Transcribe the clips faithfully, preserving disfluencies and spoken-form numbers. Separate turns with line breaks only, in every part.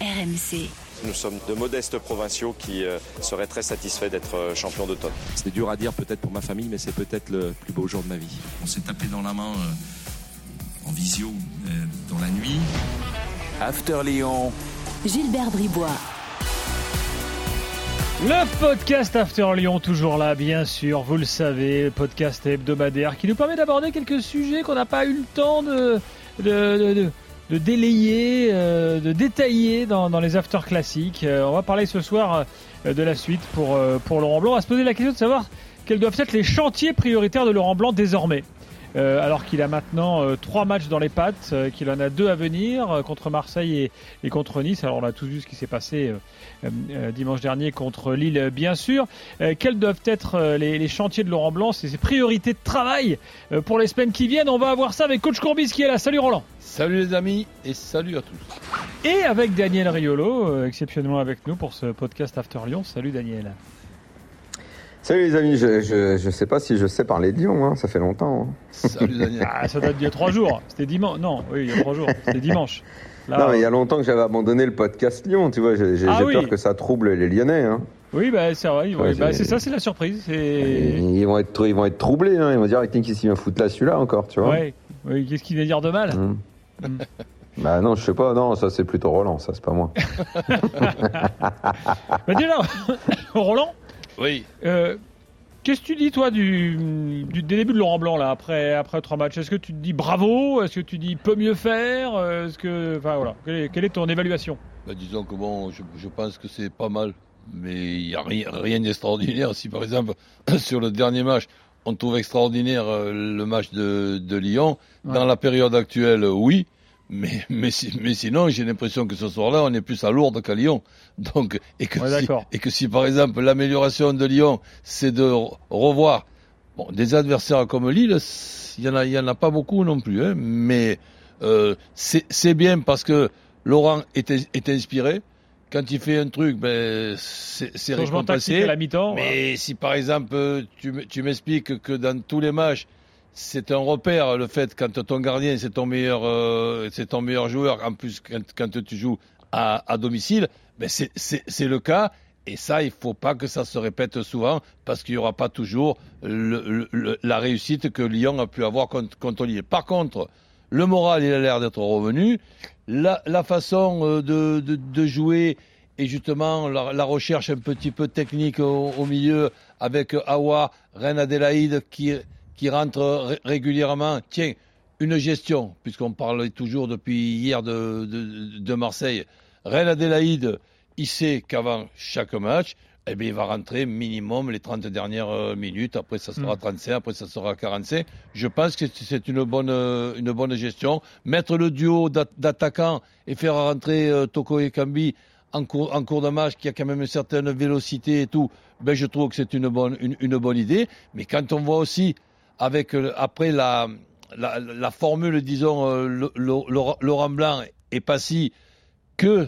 R M C.
Nous sommes de modestes provinciaux qui euh, seraient très satisfaits d'être euh, champions d'automne.
C'est dur à dire peut-être pour ma famille, mais c'est peut-être le plus beau jour de ma vie. On s'est tapé dans la main euh, en visio euh, dans la nuit.
After Lyon.
Gilbert Bribois.
Le podcast After Lyon, toujours là, bien sûr, vous le savez, podcast hebdomadaire qui nous permet d'aborder quelques sujets qu'on n'a pas eu le temps de, de, de, de, de délayer, euh, de détailler dans, dans les After classiques. Euh, on va parler ce soir euh, de la suite pour, euh, pour Laurent Blanc. On va se poser la question de savoir quels doivent être les chantiers prioritaires de Laurent Blanc désormais. Euh, alors qu'il a maintenant euh, trois matchs dans les pattes, euh, qu'il en a deux à venir euh, contre Marseille et, et contre Nice. Alors on a tous vu ce qui s'est passé euh, euh, dimanche dernier contre Lille, bien sûr. Euh, quels doivent être euh, les, les chantiers de Laurent Blanc, c'est ses priorités de travail euh, pour les semaines qui viennent. On va voir ça avec Coach Courbis qui est là. Salut Roland.
Salut les amis et salut à tous.
Et avec Daniel Riolo, euh, exceptionnellement avec nous pour ce podcast After Lyon. Salut Daniel.
Salut les amis, je, je, je sais pas si je sais parler de Lyon, hein, ça fait longtemps. Hein.
Salut Daniel.
Ah, ça date d'il y a trois jours, c'était dimanche. Non, oui, il y a trois jours, c'était dimanche. Là,
non, mais il y a longtemps que j'avais abandonné le podcast Lyon, tu vois, j'ai, j'ai, ah, j'ai oui. peur que ça trouble les Lyonnais. Hein.
Oui, bah, c'est vrai, ouais, bah, c'est ça, c'est la surprise. C'est...
Ils, vont être, ils vont être troublés, hein. Ils vont dire, qu'est-ce qu'il vient foutre là, celui-là encore, tu vois.
Ouais. Oui, qu'est-ce qu'il vient dire de mal mmh.
Mmh. Bah non, je sais pas, non, ça c'est plutôt Roland, ça c'est pas moi.
Bah déjà, Roland.
Oui.
Euh, Qu'est-ce que tu dis, toi, du, du début de Laurent Blanc, là, après, après trois matchs? Est-ce que tu te dis bravo? Est-ce que tu dis peut mieux faire? Est-ce que, enfin, voilà. Quelle est, quelle est ton évaluation?
Bah, disons que bon, je, je pense que c'est pas mal, mais il n'y a rien, rien d'extraordinaire. Si, par exemple, sur le dernier match, on trouve extraordinaire le match de, de Lyon, ouais. Dans la période actuelle, oui. Mais, mais, mais sinon, j'ai l'impression que ce soir-là, on est plus à Lourdes qu'à Lyon. Donc, et que,
ouais,
si, et que si, par exemple, l'amélioration de Lyon, c'est de revoir bon, des adversaires comme Lille, il y en a, il y en a pas beaucoup non plus. Hein, mais euh, c'est, c'est bien parce que Laurent est, est inspiré. Quand il fait un truc, ben, c'est, c'est récompensé.
À la mi-temps,
mais
ouais.
Si, par exemple, tu, tu m'expliques que dans tous les matchs, c'est un repère, le fait, quand ton gardien, c'est ton meilleur, euh, c'est ton meilleur joueur, en plus, quand, quand tu joues à, à domicile, ben c'est, c'est, c'est le cas. Et ça, il faut pas que ça se répète souvent, parce qu'il y aura pas toujours le, le, la réussite que Lyon a pu avoir contre, contre Lille. Par contre, le moral, il a l'air d'être revenu. La, la façon de, de, de jouer, et justement, la, la recherche un petit peu technique au, au milieu, avec Aouar, Reine Adélaïde, qui, qui rentre régulièrement. Tiens, une gestion, puisqu'on parle toujours depuis hier de, de, de Marseille. Reine Adélaïde, il sait qu'avant chaque match, eh bien, il va rentrer minimum les trente dernières minutes. Après, ça sera trente-cinq, après, ça sera quarante-cinq. Je pense que c'est une bonne, une bonne gestion. Mettre le duo d'attaquants et faire rentrer Toko Ekambi en cours, en cours de match, qui a quand même une certaine vélocité et tout, ben, je trouve que c'est une bonne, une, une bonne idée. Mais quand on voit aussi, avec, après la, la, la formule, disons, le, le, le, Laurent Blanc et Passy, que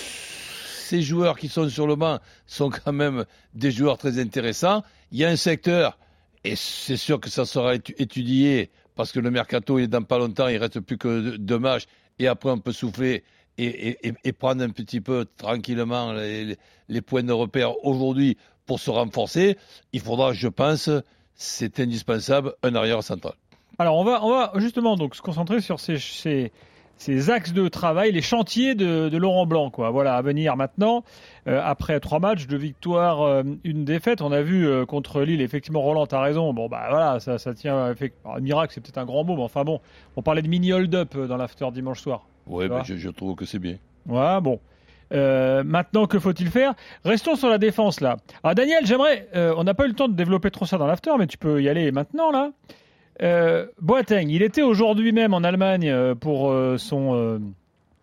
ces joueurs qui sont sur le banc sont quand même des joueurs très intéressants. Il y a un secteur, et c'est sûr que ça sera étudié, parce que le mercato est dans pas longtemps, il ne reste plus que deux matchs, et après on peut souffler et, et, et prendre un petit peu tranquillement les, les points de repère aujourd'hui pour se renforcer. Il faudra, je pense, c'est indispensable, un arrière central.
Alors on va, on va justement donc se concentrer sur ces... ces... ces axes de travail, les chantiers de, de Laurent Blanc, quoi. Voilà, à venir maintenant, euh, après trois matchs, deux victoires, euh, une défaite. On a vu euh, contre Lille, effectivement, Roland, t'as raison. Bon, bah voilà, ça, ça tient. Un miracle, c'est peut-être un grand mot, mais enfin bon, on parlait de mini hold-up dans l'after dimanche soir.
Oui, bah, je, je trouve que c'est bien.
Ouais, bon. Euh, maintenant, que faut-il faire? Restons sur la défense, là. Alors, Daniel, j'aimerais. Euh, on n'a pas eu le temps de développer trop ça dans l'after, mais tu peux y aller maintenant, là. Euh, Boateng, il était aujourd'hui même en Allemagne pour euh, son euh,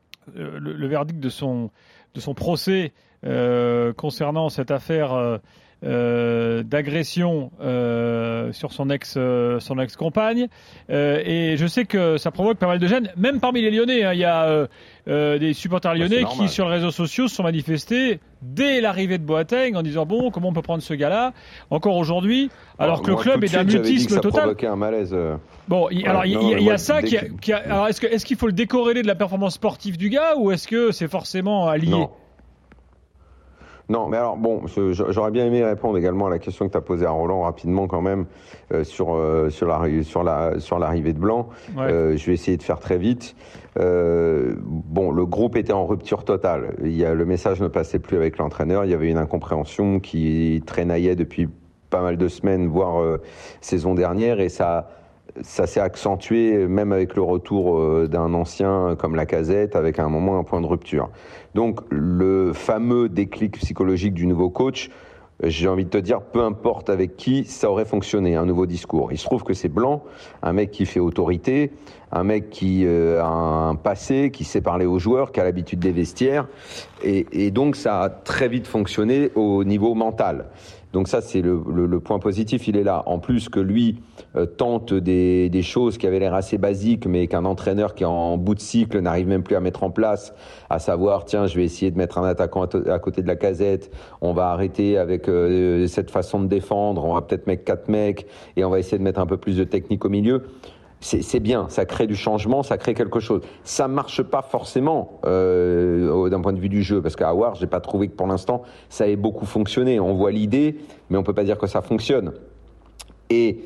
le, le verdict de son de son procès euh, concernant cette affaire euh, euh, d'agression euh, sur son ex, euh, son ex-compagne. Euh, et je sais que ça provoque pas mal de gêne, même parmi les Lyonnais. Hein, il y a euh, euh, des supporters lyonnais
bah,
qui, sur les réseaux sociaux, se sont manifestés dès l'arrivée de Boateng en disant bon, comment on peut prendre ce gars-là encore aujourd'hui, alors, alors que le club est d'un mutisme total.
Ça provoquait un malaise. Euh...
Bon, il, ouais, alors il y, y, y a ça qui a, qui a, alors est-ce que est-ce qu'il faut le décorréler de la performance sportive du gars ou est-ce que c'est forcément allié?
Non. Non, mais alors bon, je, j'aurais bien aimé répondre également à la question que tu as posée à Roland rapidement quand même euh, sur euh, sur la sur la sur l'arrivée de Blanc. Ouais. Euh, je vais essayer de faire très vite. Euh, bon, le groupe était en rupture totale. Il y a, le message ne passait plus avec l'entraîneur. Il y avait une incompréhension qui traînaillait depuis pas mal de semaines, voire euh, saison dernière, et ça. Ça s'est accentué même avec le retour d'un ancien comme Lacazette, avec à un moment un point de rupture. Donc le fameux déclic psychologique du nouveau coach, j'ai envie de te dire, peu importe avec qui, ça aurait fonctionné, un nouveau discours. Il se trouve que c'est Blanc, un mec qui fait autorité, un mec qui euh, a un passé, qui sait parler aux joueurs, qui a l'habitude des vestiaires, et, et donc ça a très vite fonctionné au niveau mental. Donc ça, c'est le, le, le point positif, il est là. En plus que lui euh, tente des, des choses qui avaient l'air assez basiques, mais qu'un entraîneur qui est en bout de cycle n'arrive même plus à mettre en place, à savoir, tiens, je vais essayer de mettre un attaquant à, t- à côté de Lacazette, on va arrêter avec euh, cette façon de défendre, on va peut-être mettre quatre mecs, et on va essayer de mettre un peu plus de technique au milieu. C'est, c'est bien, ça crée du changement, ça crée quelque chose. Ça marche pas forcément euh, d'un point de vue du jeu, parce qu'à Aouar, j'ai pas trouvé que pour l'instant ça ait beaucoup fonctionné. On voit l'idée, mais on peut pas dire que ça fonctionne. Et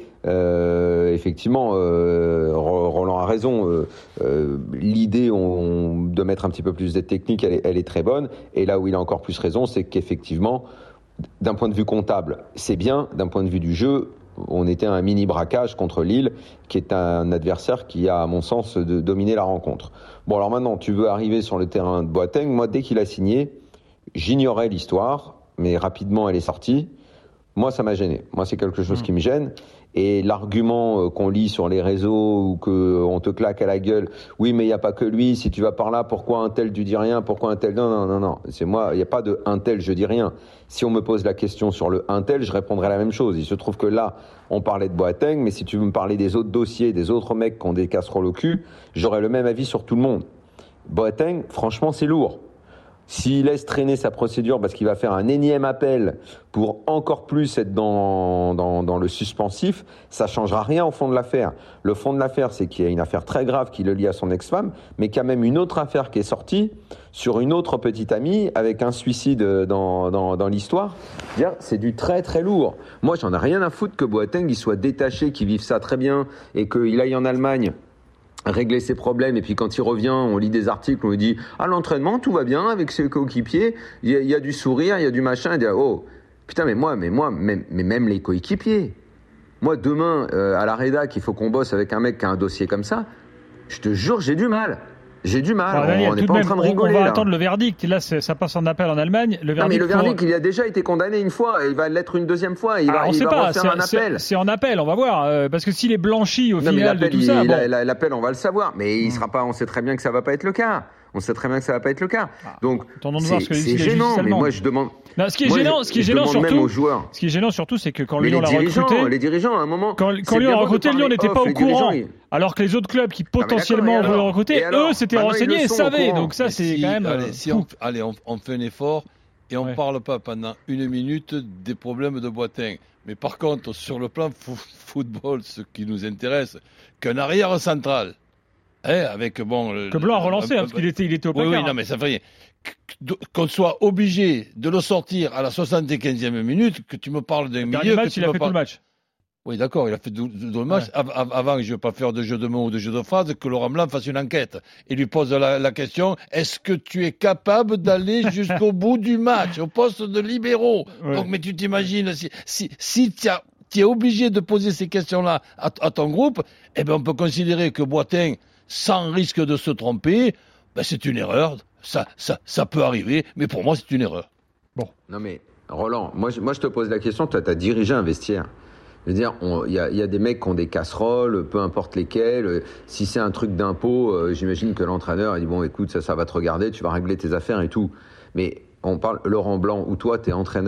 euh, effectivement, euh, Roland a raison. Euh, euh, l'idée on, de mettre un petit peu plus de technique, elle est, elle est très bonne. Et là où il a encore plus raison, c'est qu'effectivement, d'un point de vue comptable, c'est bien. D'un point de vue du jeu, on était un mini braquage contre Lille, qui est un adversaire qui a, à mon sens, de dominer la rencontre. Bon, alors maintenant, tu veux arriver sur le terrain de Boateng. Moi, dès qu'il a signé, j'ignorais l'histoire, mais rapidement, elle est sortie. Moi, ça m'a gêné. Moi, c'est quelque chose mmh. qui me gêne. Et l'argument qu'on lit sur les réseaux ou qu'on te claque à la gueule, oui, mais il n'y a pas que lui, si tu vas par là, pourquoi un tel tu dis rien, pourquoi un tel... Non, non, non, non. C'est moi, il n'y a pas de un tel, je dis rien. Si on me pose la question sur le un tel, je répondrai la même chose. Il se trouve que là, on parlait de Boateng, mais si tu veux me parler des autres dossiers, des autres mecs qui ont des casseroles au cul, j'aurais le même avis sur tout le monde. Boateng, franchement, c'est lourd. S'il laisse traîner sa procédure parce qu'il va faire un énième appel pour encore plus être dans, dans, dans le suspensif, ça ne changera rien au fond de l'affaire. Le fond de l'affaire, c'est qu'il y a une affaire très grave qui le lie à son ex-femme, mais qu'il y a même une autre affaire qui est sortie sur une autre petite amie avec un suicide dans, dans, dans l'histoire. C'est du très très lourd. Moi, j'en ai rien à foutre que Boateng il soit détaché, qu'il vive ça très bien et qu'il aille en Allemagne régler ses problèmes, et puis quand il revient, on lit des articles, on lui dit « Ah, l'entraînement, tout va bien avec ses coéquipiers, il y, y a du sourire, il y a du machin. » Il dit « Oh, putain, mais moi, mais moi, même, mais même les coéquipiers. Moi, demain, euh, à la rédac, il faut qu'on bosse avec un mec qui a un dossier comme ça. Je te jure, j'ai du mal. » J'ai du mal,
alors, Daniel,
on n'est pas en train de rigoler.
On va
là.
attendre le verdict. Là, c'est, ça passe en appel en Allemagne. Le verdict,
non, mais le verdict,
pour...
il a déjà été condamné une fois. Il va l'être une deuxième fois. Il
alors,
va,
on
il
sait
va
pas,
refaire
c'est,
un appel.
C'est, c'est en appel, on va voir. Euh, parce que s'il est blanchi au
non,
final de tout
il,
ça.
Il,
bon.
la, l'appel, on va le savoir. Mais il sera pas, on sait très bien que ça va pas être le cas. On sait très bien que ça va pas être le cas. Donc,
ah, c'est,
c'est, c'est gênant. Mais moi, je demande.
Non, ce qui est
moi,
gênant, ce qui est gênant surtout, ce qui est gênant surtout, c'est que quand Lyon l'a recruté,
les dirigeants, à un moment,
quand, quand Lyon l'a recruté, Lyon n'était pas au courant, alors que les autres clubs qui potentiellement voulaient le recruter, eux, s'étaient renseignés et savaient. Donc ça, c'est quand même.
Allez, si on, allez, on, on fait un effort et on ne ouais. parle pas pendant une minute des problèmes de Boateng. Mais par contre, sur le plan football, ce qui nous intéresse, qu'un arrière central. Eh, avec bon,
que Blanc a relancé, hein, parce qu'il était, il était au placard.
Oui, oui, non, mais ça fait rien. Qu'on soit obligé de le sortir à la soixante-quinzième minute, que tu me parles d'un milieu.
Match,
que
il a fait
par...
tout le match.
Oui, d'accord, il a fait tout le match. Ouais. Avant, je ne veux pas faire de jeu de mots ou de jeu de phrases, que Laurent Blanc fasse une enquête et lui pose la, la question, est-ce que tu es capable d'aller jusqu'au bout du match, au poste de libéraux? Ouais. Donc, mais tu t'imagines, si, si, si tu as, tu es obligé de poser ces questions-là à, à ton groupe, eh ben, on peut considérer que Boateng, sans risque de se tromper, ben c'est une erreur. Ça, ça, ça peut arriver, mais pour moi, c'est une erreur.
Bon. Non mais, Roland, moi je, moi, je te pose la question, toi, tu as dirigé un vestiaire. Je veux dire, il y a, y a des mecs qui ont des casseroles, peu importe lesquelles. Si c'est un truc d'impôt, euh, j'imagine que l'entraîneur, il dit, bon, écoute, ça, ça va te regarder, tu vas régler tes affaires et tout. Mais on parle, Laurent Blanc, ou toi, tu es entraîneur.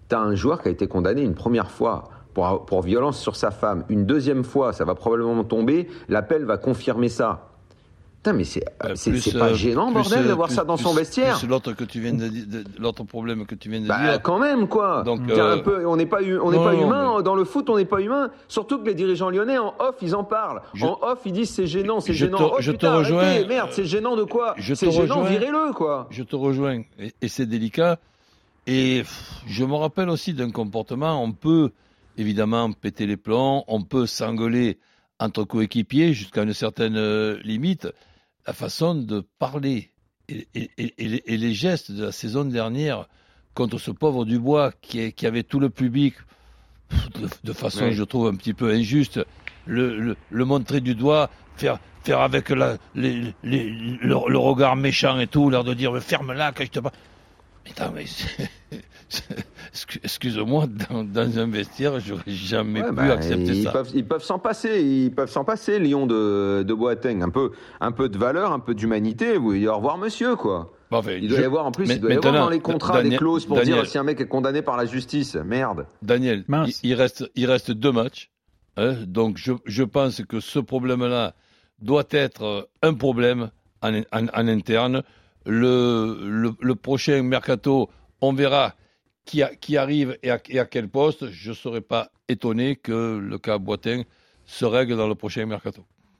tu as un joueur qui a été condamné une première fois pour, pour violence sur sa femme. Une deuxième fois, ça va probablement tomber. L'appel va confirmer ça. Putain, mais c'est,
bah,
c'est,
plus,
c'est pas
euh,
gênant,
plus,
bordel,
euh,
d'avoir
plus,
ça dans
plus,
son vestiaire.
C'est l'autre que tu viens de, de l'autre problème que tu viens de
bah,
dire.
Quand même, quoi. Donc,
euh,
un peu, on n'est pas, on n'est
non,
pas
non,
humain.
mais...
Dans le foot, on n'est pas humain. Surtout que les dirigeants lyonnais, en off, ils en parlent.
Je...
En off, ils disent c'est gênant, c'est
je
gênant.
te,
oh,
je
putain,
te rejoins.
Arrêtez, merde, c'est gênant de quoi
je
C'est gênant, rejoins, virez-le, quoi.
Je te rejoins. Et, et c'est délicat. Et pff, je me rappelle aussi d'un comportement. On peut évidemment péter les plombs, on peut s'engueuler entre coéquipiers jusqu'à une certaine euh, limite. La façon de parler et, et, et, et les gestes de la saison dernière contre ce pauvre Dubois qui, qui avait tout le public de, de façon, oui. je trouve, un petit peu injuste, le, le, le montrer du doigt, faire, faire avec la, les, les, le, le regard méchant et tout, l'air de dire ferme-la quand je te parle. Putain, mais excuse-moi, dans, dans un vestiaire, j'aurais jamais
ouais,
pu
bah,
accepter
ils
ça.
Peuvent, ils peuvent s'en passer, ils peuvent s'en passer, Lyon de, de Boateng. Un peu, un peu de valeur, un peu d'humanité. Oui, au revoir, monsieur, quoi.
Bon, enfin,
il doit
je...
y avoir, en plus,
mais,
il doit y avoir dans les contrats
Daniel,
des clauses pour
Daniel,
dire si un mec est condamné par la justice. Merde.
Daniel, il, il, reste, il reste deux matchs. Hein, donc, je, je pense que ce problème-là doit être un problème en, en, en interne. Le, le, le prochain mercato, on verra qui, a, qui arrive et à, et à quel poste. Je ne serais pas étonné que le cas Boateng se règle dans le prochain mercato.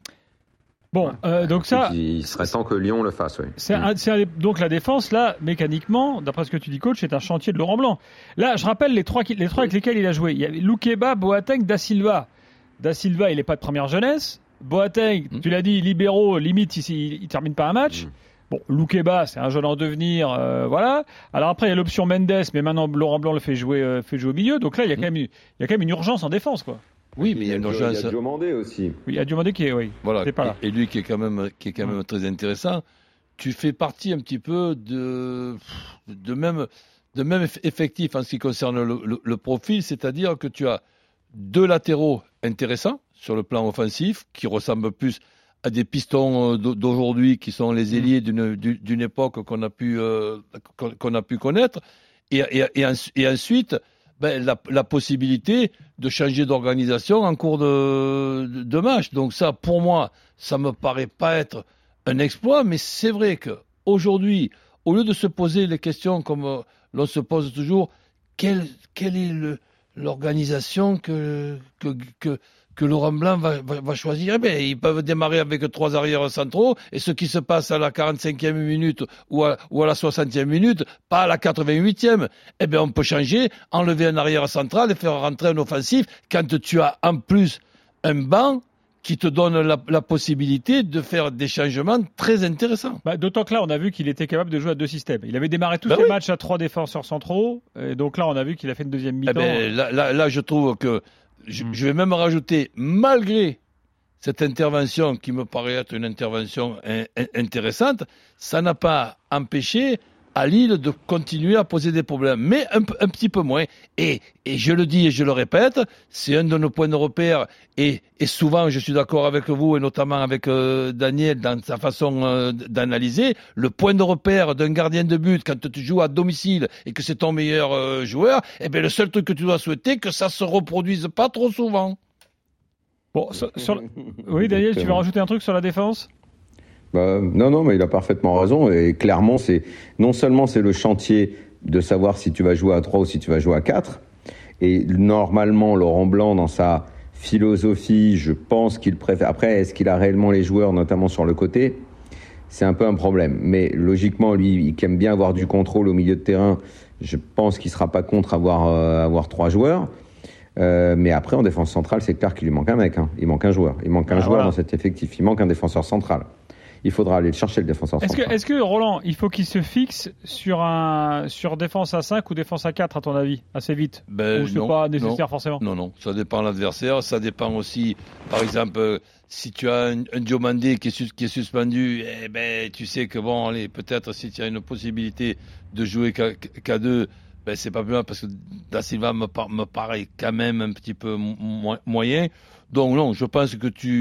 Bon, euh, donc ça...
Il serait temps que Lyon le fasse, oui.
C'est un, c'est un, donc la défense, là, mécaniquement, d'après ce que tu dis, coach, c'est un chantier de Laurent Blanc. Là, je rappelle les trois, les trois avec lesquels il a joué. Il y avait Loukeba, Boateng, Da Silva. Da Silva, il n'est pas de première jeunesse. Boateng, mmh. tu l'as dit, libéraux, limite, il ne termine pas un match. Mmh. Bon, Loukeba, c'est un jeune en devenir, euh, voilà. Alors après, il y a l'option Mendes, mais maintenant Laurent Blanc le fait jouer, euh, fait jouer au milieu. Donc là, il y a quand même, il y a quand même une urgence en défense, quoi.
Oui, mais il y a une urgence. Il y a Diomandé aussi.
Oui, il y a Diomandé qui est, oui.
Voilà.
Pas là.
Et, et lui qui est quand même, qui est quand même ouais. très intéressant. Tu fais partie un petit peu de, de même, de même effectif en ce qui concerne le, le, le profil, c'est-à-dire que tu as deux latéraux intéressants sur le plan offensif qui ressemblent plus à des pistons d'aujourd'hui qui sont les ailiers d'une, d'une époque qu'on a pu, euh, qu'on a pu connaître. Et, et, et, et ensuite, ben, la, la possibilité de changer d'organisation en cours de, de, de match. Donc ça, pour moi, ça me paraît pas être un exploit, mais c'est vrai qu'aujourd'hui, au lieu de se poser les questions comme euh, l'on se pose toujours, quelle, quelle est le, l'organisation que, que, que que Laurent Blanc va, va, va choisir, eh bien, ils peuvent démarrer avec trois arrières centraux, et ce qui se passe à la quarante-cinquième minute ou à, ou à la soixantième minute, pas à la quatre-vingt-huitième, eh bien, on peut changer, enlever un arrière central et faire rentrer un offensif quand tu as en plus un banc qui te donne la, la possibilité de faire des changements très intéressants.
Bah, d'autant que là, on a vu qu'il était capable de jouer à deux systèmes. Il avait démarré tous
bah
les
oui.
matchs à trois défenseurs centraux, et donc là, on a vu qu'il a fait une deuxième mi-temps.
Eh ben, là, là, là, je trouve que Je, je vais même rajouter, malgré cette intervention qui me paraît être une intervention in, in, intéressante, ça n'a pas empêché à Lille de continuer à poser des problèmes, mais un, un petit peu moins. Et, et je le dis et je le répète, c'est un de nos points de repère. Et, et souvent, je suis d'accord avec vous, et notamment avec euh, Daniel, dans sa façon euh, d'analyser, le point de repère d'un gardien de but, quand tu joues à domicile et que c'est ton meilleur euh, joueur, eh bien, le seul truc que tu dois souhaiter, que ça se reproduise pas trop souvent.
Bon, sur, sur... Oui, Daniel, tu veux rajouter un truc sur la défense ?
Bah, non, non, mais il a parfaitement raison. Et clairement, c'est non seulement c'est le chantier de savoir si tu vas jouer à trois ou si tu vas jouer à quatre. Et normalement, Laurent Blanc, dans sa philosophie, je pense qu'il préfère. Après, est-ce qu'il a réellement les joueurs, notamment sur le côté ? C'est un peu un problème. Mais logiquement, lui, qui aime bien avoir du contrôle au milieu de terrain, je pense qu'il ne sera pas contre avoir, euh, avoir trois joueurs. Euh, mais après, en défense centrale, c'est clair qu'il lui manque un mec. Hein. Il manque un joueur. Il manque un ah, joueur voilà. dans cet effectif. Il manque un défenseur central. Il faudra aller le chercher, le défenseur
est-ce
central.
Que, est-ce que, Roland, il faut qu'il se fixe sur, un, sur défense à cinq ou défense à quatre, à ton avis, assez vite ?
ben,
Ou c'est
non,
pas nécessaire
non,
forcément ?
Non, non, ça dépend de l'adversaire. Ça dépend aussi, par exemple, si tu as un, un Diomandé qui est, qui est suspendu, eh ben, tu sais que, bon, allez, peut-être si tu as une possibilité de jouer qu'à deux, ben, c'est pas plus mal parce que Da Silva me, par, me paraît quand même un petit peu mo- moyen. Donc, non, je pense que tu...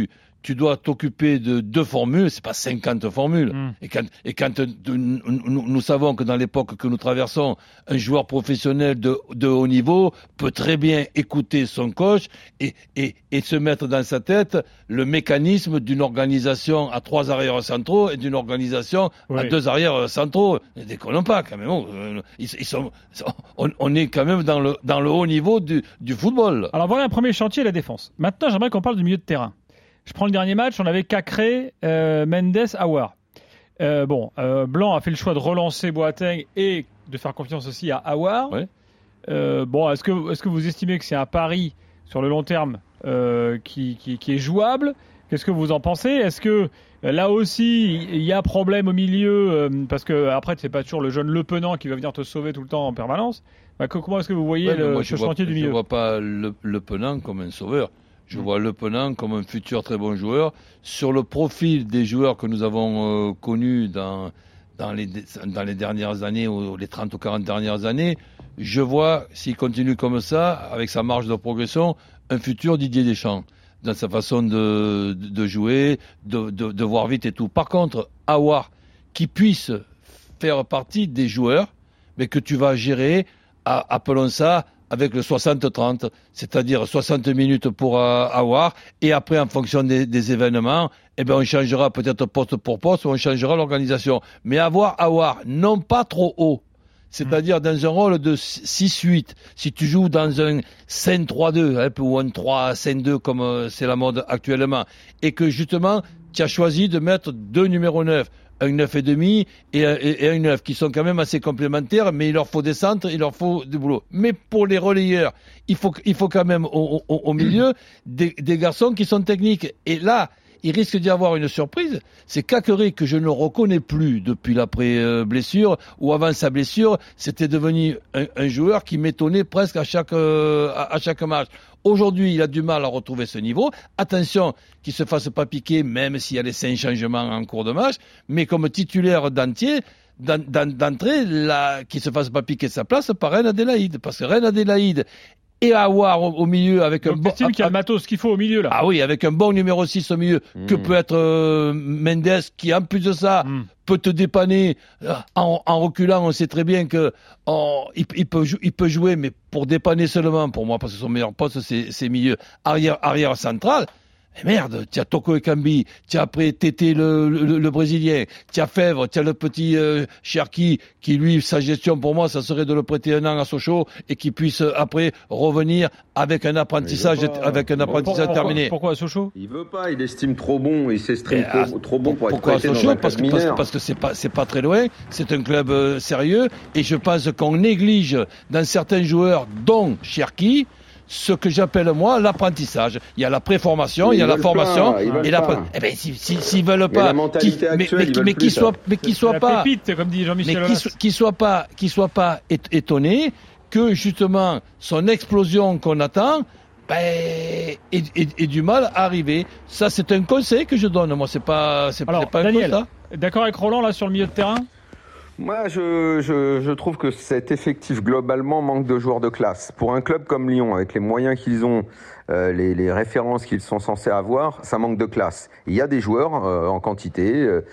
tu dois t'occuper de deux formules, c'est pas cinquante formules.
Mm.
Et quand, et quand nous, nous, nous savons que dans l'époque que nous traversons, un joueur professionnel de, de haut niveau peut très bien écouter son coach et, et, et se mettre dans sa tête le mécanisme d'une organisation à trois arrières centraux et d'une organisation oui. à deux arrières centraux. Ne déconnons pas quand même. Ils, ils sont, on, on est quand même dans le, dans le haut niveau du, du football.
Alors voilà un premier chantier, la défense. Maintenant, j'aimerais qu'on parle du milieu de terrain. Je prends le dernier match, on avait Cacré, euh, Mendes, Aouar. Euh, bon, euh, Blanc a fait le choix de relancer Boateng et de faire confiance aussi à Aouar.
Ouais.
Euh, bon, est-ce que, est-ce que vous estimez que c'est un pari sur le long terme euh, qui, qui, qui est jouable ? Qu'est-ce que vous en pensez ? Est-ce que euh, là aussi il y a problème au milieu euh, parce que après c'est pas toujours le jeune Le Penant qui va venir te sauver tout le temps en permanence. Bah, que, comment est-ce que vous voyez ouais, le,
moi,
ce
vois,
chantier du milieu ?
Je ne vois pas Le, Le Penant comme un sauveur. Je vois Le Penant comme un futur très bon joueur. Sur le profil des joueurs que nous avons euh, connus dans, dans, les, dans les dernières années, ou les trente ou quarante dernières années, je vois, s'il continue comme ça, avec sa marge de progression, un futur Didier Deschamps, dans sa façon de, de, de jouer, de, de, de voir vite et tout. Par contre, Aouar, qui puisse faire partie des joueurs, mais que tu vas gérer, à, appelons ça, avec le soixante trente, c'est-à-dire soixante minutes pour euh, Aouar, et après, en fonction des, des événements, eh ben, on changera peut-être poste pour poste, ou on changera l'organisation. Mais avoir Aouar, non pas trop haut, c'est-à-dire dans un rôle de six huit, si tu joues dans un cinq trois deux, hein, ou un trois cinq deux comme euh, c'est la mode actuellement, et que justement, tu as choisi de mettre deux numéros neuf, un neuf et demi et, et, et un neuf qui sont quand même assez complémentaires, mais il leur faut des centres, il leur faut du boulot. Mais pour les relayeurs, il faut, il faut quand même au, au, au milieu des, des garçons qui sont techniques. Et là, il risque d'y avoir une surprise. C'est Cacré que je ne reconnais plus depuis l'après-blessure, ou avant sa blessure, c'était devenu un, un joueur qui m'étonnait presque à chaque, euh, à, à chaque match. Aujourd'hui, il a du mal à retrouver ce niveau. Attention qu'il ne se fasse pas piquer, même s'il y a les cinq changements en cours de match, mais comme titulaire d'entier, d'entrée, là, qu'il ne se fasse pas piquer sa place par Reine Adélaïde. Parce que Reine Adélaïde et Aouar au, au milieu avec
donc
un bon...
C'est lui qui a le matos qu'il faut au milieu, là.
Ah oui, avec un bon numéro six au milieu, mmh. que peut être euh, Mendes, qui en plus de ça, mmh. peut te dépanner en, en reculant. On sait très bien que on, il, il, peut, il peut jouer, mais pour dépanner seulement, pour moi, parce que son meilleur poste, c'est, c'est milieu arrière, arrière central. Mais merde, tu as Toko Ekambi, tu as après Tété le, le, le Brésilien, tu as Fèvre, tu as le petit euh, Cherki qui, lui, sa gestion pour moi, ça serait de le prêter un an à Sochaux et qu'il puisse après revenir avec un apprentissage, avec un apprentissage
pourquoi,
terminé.
Pourquoi à Sochaux ?
Il veut pas, il estime trop bon, il s'estime trop,
à,
trop bon pour être
pourquoi
prêté
à Sochaux ?
dans un
Parce
club
que, parce,
mineur.
parce que c'est pas, c'est pas très loin, c'est un club euh, sérieux et je pense qu'on néglige dans certains joueurs, dont Cherki, ce que j'appelle moi l'apprentissage. Il y a la préformation, il y a la formation
pas,
et la. Eh ben, s'ils si, si, si veulent pas,
qui,
mais, mais, mais qu'ils soient, mais qu'ils soient pas,
pépite, comme dit Jean-Michel
mais qu'ils qu soient pas, qu'ils soient pas étonnés que justement son explosion qu'on attend, ben, ait, ait, ait du mal à arriver. Ça, c'est un conseil que je donne. Moi, c'est pas, c'est pas un
Daniel,
ça.
D'accord avec Roland là sur le milieu de terrain ?
Moi, je, je, je trouve que cet effectif, globalement, manque de joueurs de classe. Pour un club comme Lyon, avec les moyens qu'ils ont, euh, les, les références qu'ils sont censés avoir, ça manque de classe. Il y a des joueurs euh, en quantité, euh,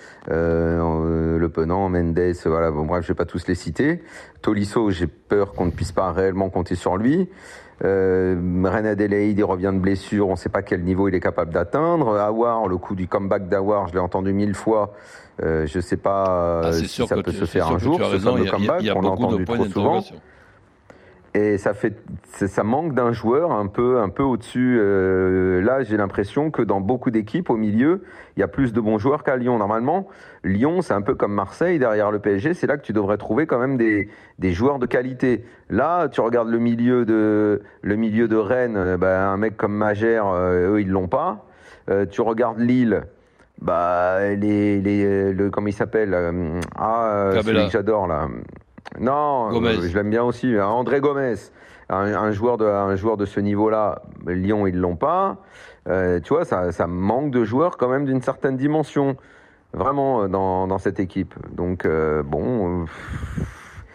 euh, Le Penant, Mendes, voilà, bon, bref, je vais pas tous les citer. Tolisso, j'ai peur qu'on ne puisse pas réellement compter sur lui. Euh, Reine Adélaïde, il revient de blessure, on ne sait pas quel niveau il est capable d'atteindre. Aouar, le coup du comeback d'Aouar, je l'ai entendu mille fois. Euh, je ne sais pas
ah,
si ça peut
tu,
se faire un jour, ce
raison,
fameux
y a,
comeback,
y a
on l'a entendu trop souvent. Et ça fait, ça manque d'un joueur un peu, un peu au-dessus. Euh, là, j'ai l'impression que dans beaucoup d'équipes, au milieu, il y a plus de bons joueurs qu'à Lyon. Normalement, Lyon, c'est un peu comme Marseille, derrière le P S G, c'est là que tu devrais trouver quand même des, des joueurs de qualité. Là, tu regardes le milieu de, le milieu de Rennes, ben, un mec comme Magère, euh, eux, ils l'ont pas. Euh, tu regardes Lille. Bah, les, les, le, comment il s'appelle euh, Ah, celui que j'adore, là. Non, euh, je l'aime bien aussi. André Gomez, un, un, joueur de, un joueur de ce niveau-là, Lyon, ils l'ont pas. Euh, tu vois, ça, ça manque de joueurs quand même d'une certaine dimension, vraiment, dans, dans cette équipe. Donc, euh, bon... Euh,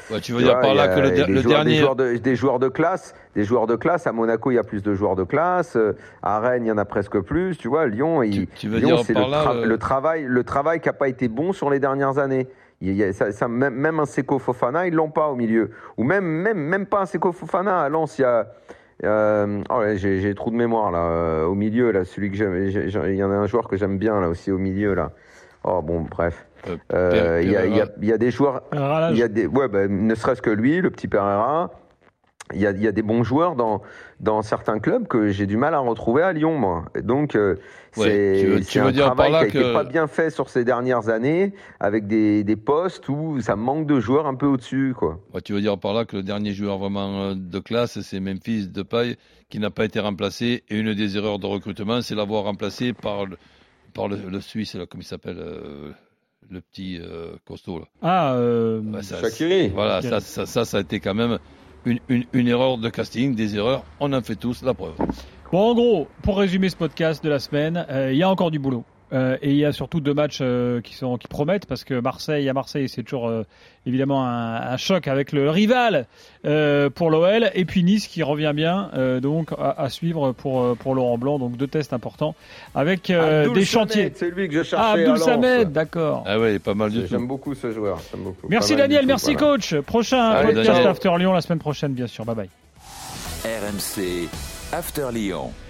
Ouais, tu veux tu dire vois, par là que le, le
joueurs,
dernier...
Des joueurs, de, des joueurs de classe, des joueurs de classe, à Monaco, il y a plus de joueurs de classe, à Rennes, il y en a presque plus, tu vois, Lyon, il,
tu, tu veux
Lyon
dire
c'est
par
le,
là,
tra-
euh...
le travail, le travail qui n'a pas été bon sur les dernières années. Il y a, ça, ça, même, même un Seko Fofana, ils l'ont pas au milieu. Ou même, même, même pas un Seko Fofana. À Lens, il y a... Euh, oh, j'ai, j'ai trop de mémoire, là. Euh, au milieu, là, celui que j'aime... J'ai, j'ai, il y en a un joueur que j'aime bien, là, aussi, au milieu, là. Oh, bon, bref. Il euh, y, a, y, a, y a des joueurs... Il y a des, ouais, bah, ne serait-ce que lui, le petit Pereira. Il y a, y a des bons joueurs dans, dans certains clubs que j'ai du mal à retrouver à Lyon, moi. Et donc, euh,
ouais,
c'est,
tu veux,
c'est
tu
un
veux dire
travail
par là
qui a
que...
été pas bien fait sur ces dernières années, avec des, des postes où ça manque de joueurs un peu au-dessus, quoi.
Ouais, tu veux dire par là que le dernier joueur vraiment de classe, c'est Memphis Depay, qui n'a pas été remplacé. Et une des erreurs de recrutement, c'est l'avoir remplacé par le, par le, le Suisse, là, comment il s'appelle euh... le petit euh, costaud là.
Ah, euh...
ouais, ça, Shaqiri.
Voilà, ça, ça, ça, ça a été quand même une, une, une erreur de casting, des erreurs, on en fait tous la preuve.
Bon, en gros, pour résumer ce podcast de la semaine, il euh, y a encore du boulot. Euh, et il y a surtout deux matchs euh, qui, sont, qui promettent, parce que Marseille, à Marseille, c'est toujours euh, évidemment un, un choc avec le rival euh, pour l'O L, et puis Nice qui revient bien, euh, donc à, à suivre pour, pour Laurent Blanc. Donc deux tests importants avec euh, des chantiers.
C'est lui que je cherchais.
Ah, Abdoul Samed, d'accord.
Ah ouais, pas mal du tout.
J'aime beaucoup ce joueur. J'aime beaucoup.
Merci Daniel, merci
voilà.
coach. Prochain Allez, podcast Daniel. After Lyon la semaine prochaine, bien sûr. Bye bye.
R M C After Lyon.